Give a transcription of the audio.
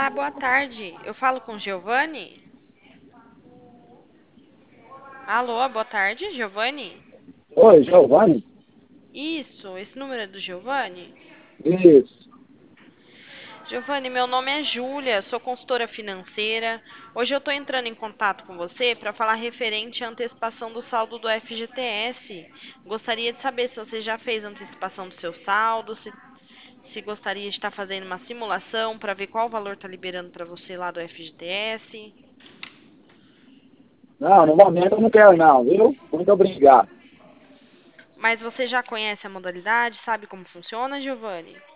Olá, boa tarde. Eu falo com Giovanni? Alô, boa tarde, Giovanni? Oi, Giovanni? Isso, esse número é do Giovanni? Isso. Giovanni, meu nome é Júlia, sou consultora financeira. Hoje eu estou entrando em contato com você para falar referente à antecipação do saldo do FGTS. Gostaria de saber se você já fez a antecipação do seu saldo, se gostaria de estar fazendo uma simulação para ver qual valor está liberando para você lá do FGTS. Não, no momento eu não quero não, viu? Muito obrigado. Mas você já conhece a modalidade, sabe como funciona, Giovanni?